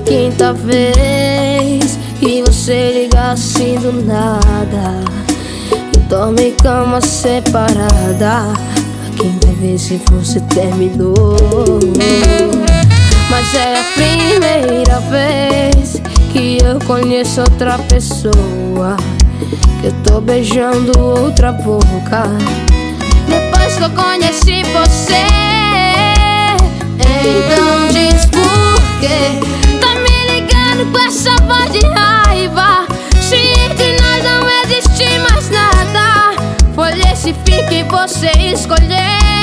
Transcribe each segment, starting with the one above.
quinta vez que você liga assim do nada e dorme em cama separada. A quinta vez que você terminou. Mas é a primeira vez que eu conheço outra pessoa, que eu tô beijando outra boca. Depois que eu conheci você, então diz por quê tá me ligando com essa voz de raiva, se entre nós não existe mais nada. Foi esse fim que você escolheu.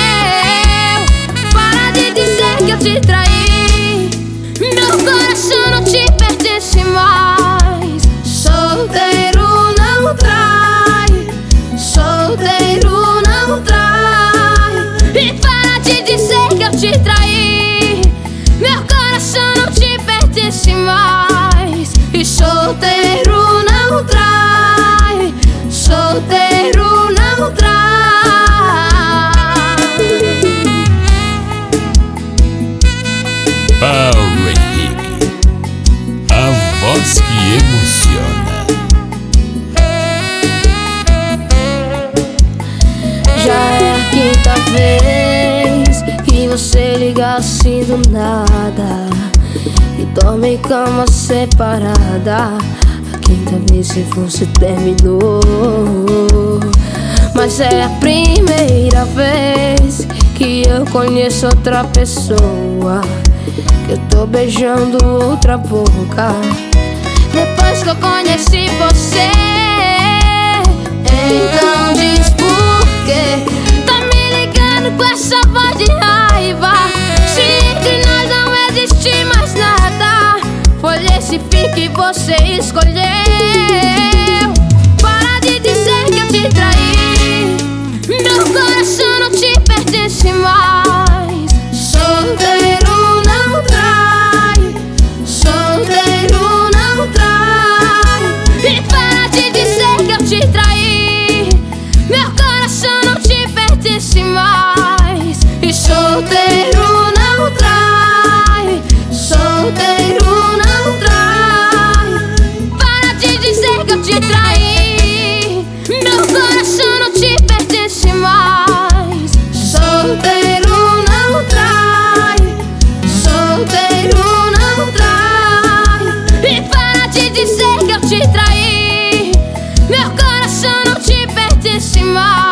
Para de dizer que eu te traí, meu coração não te pertence mais. Solteiro não trai, solteiro não trai. E para de dizer que eu te traí, meu coração não te pertence mais. E solteiro não trai, solteiro não trai. Paulo Henrique, a voz que emociona. Já é a quinta vez que você liga assim do nada e dorme em cama separada. A quinta vez que você terminou. Mas é a primeira vez que eu conheço outra pessoa, que eu tô beijando outra boca. Depois que eu conheci você, então diz por quê tá me ligando com essa voz de raiva, se entre nós não existe mais nada. Foi esse fim que você escolheu. Para de dizer que eu te traí, meu coração não te pertence mais. Solteiro não trai, solteiro não trai. E para de dizer que eu te traí, meu coração não te pertence mais. E solteiro não trai, solteiro não trai. Para de dizer que eu te traí, meu coração não te pertence mais. Solteiro não trai, solteiro não trai. E para de dizer que eu te traí, meu coração não te pertence mais.